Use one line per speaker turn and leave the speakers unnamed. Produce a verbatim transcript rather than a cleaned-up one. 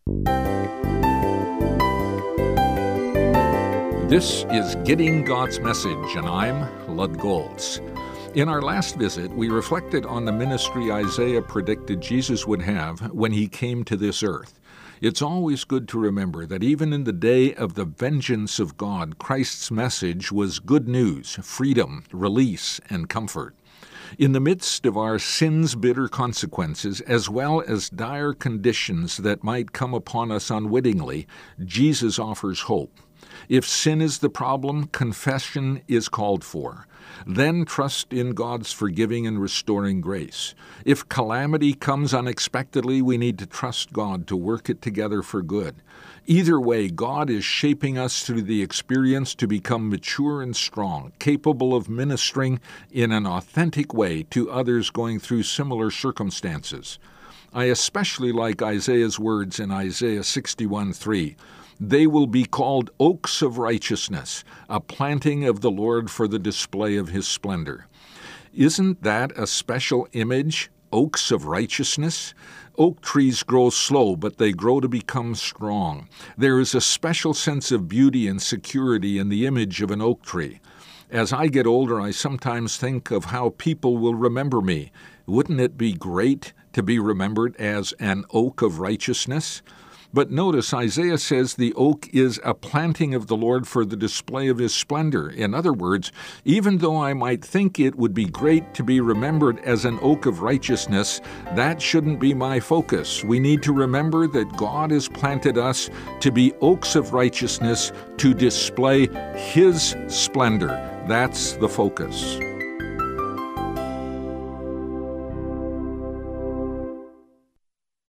This is Getting God's Message, and I'm Lud Goltz. In our last visit, we reflected on the ministry Isaiah predicted Jesus would have when he came to this earth. It's always good to remember that even in the day of the vengeance of God, Christ's message was good news, freedom, release, and comfort. In the midst of our sin's bitter consequences, as well as dire conditions that might come upon us unwittingly, Jesus offers hope. If sin is the problem, confession is called for. Then trust in God's forgiving and restoring grace. If calamity comes unexpectedly, we need to trust God to work it together for good. Either way, God is shaping us through the experience to become mature and strong, capable of ministering in an authentic way to others going through similar circumstances. I especially like Isaiah's words in Isaiah sixty-one three. They will be called oaks of righteousness, a planting of the Lord for the display of his splendor. Isn't that a special image? Oaks of righteousness? Oak trees grow slow, but they grow to become strong. There is a special sense of beauty and security in the image of an oak tree. As I get older, I sometimes think of how people will remember me. Wouldn't it be great to be remembered as an oak of righteousness? But notice Isaiah says the oak is a planting of the Lord for the display of his splendor. In other words, even though I might think it would be great to be remembered as an oak of righteousness, that shouldn't be my focus. We need to remember that God has planted us to be oaks of righteousness to display his splendor. That's the focus.